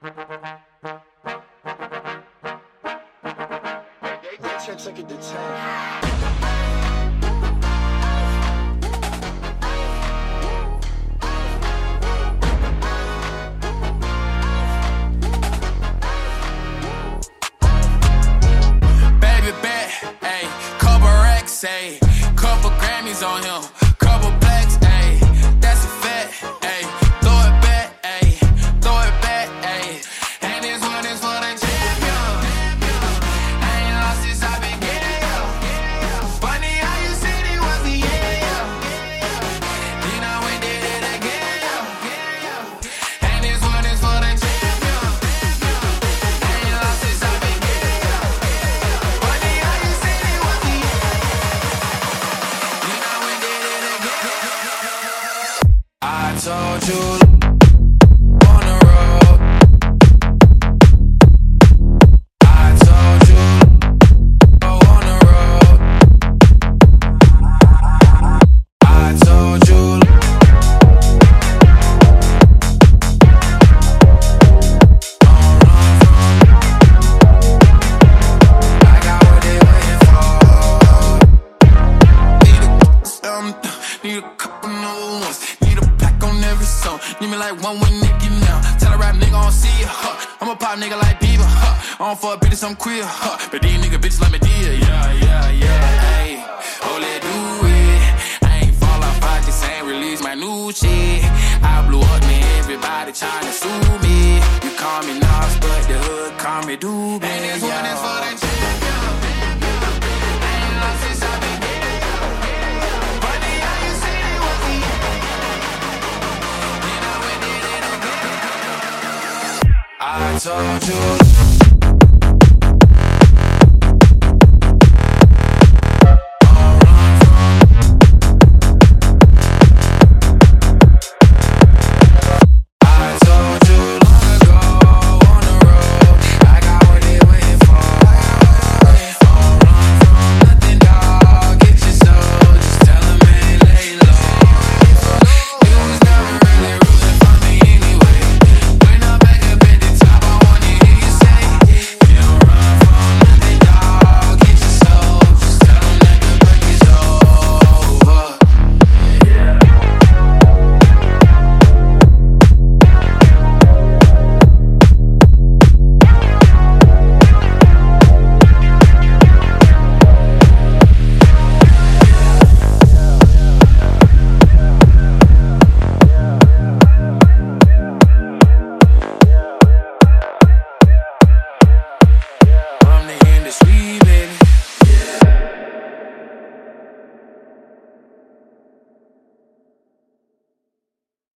Check it to 10. Baby bet, ayy, couple racks, ayy, couple Grammys on him, couple blacks, ayy, that's a fact, ayy, throw it back, ayy, throw it back, ayy, and this one is for the champion. I ain't lost since I been getting up. Funny how you said it was the yeah. Then I went did it again, and this one is for the champion. I ain't lost since I been getting up. Funny how you said it was the yeah. Then I went did it again. I told you on the road. I told you go on the road. I told you I got what they waiting for. Need a couple new ones. Need a pack on every song. Need me like one with Nicki now. Tell a rap nigga I don't see ya, huh. I'm a pop nigga like Bieber, huh. I don't fuck bitches, I'm queer, huh. But these nigga bitches like me dear, yeah. Ayy, oh, let's do it. I ain't fall off, I just ain't release my new shit. I blew up, man, everybody tryna sue me. You call me Nas, but the hood call me Doobie. And this one is for the champion. I ain't lost since I been getting up. Funny how you said it was the yeah. Then I went did it again. I told you